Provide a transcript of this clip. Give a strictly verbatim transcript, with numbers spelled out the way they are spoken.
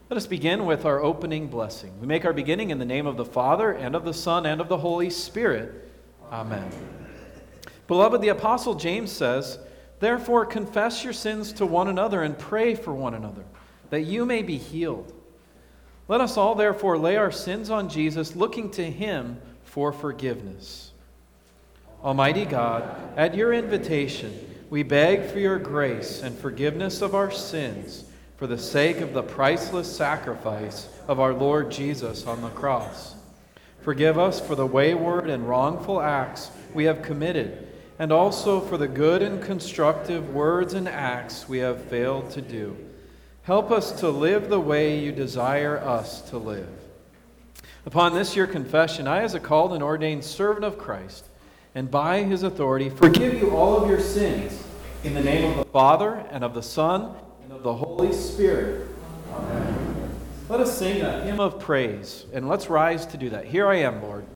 Let us begin with our opening blessing. We make our beginning in the name of the Father, and of the Son, and of the Holy Spirit. Amen. Beloved, the Apostle James says, "Therefore confess your sins to one another and pray for one another, that you may be healed. Let us all therefore lay our sins on Jesus, looking to him for forgiveness." Almighty God, at your invitation, we beg for your grace and forgiveness of our sins, for the sake of the priceless sacrifice of our Lord Jesus on the cross. Forgive us for the wayward and wrongful acts we have committed, and also for the good and constructive words and acts we have failed to do. Help us to live the way you desire us to live. Upon this your confession, I, as a called and ordained servant of Christ, and by his authority, forgive you all of your sins, in the name of the Father, and of the Son, and of the Holy Spirit. Amen. Let us sing a hymn of praise, and let's rise to do that. Here I am, Lord.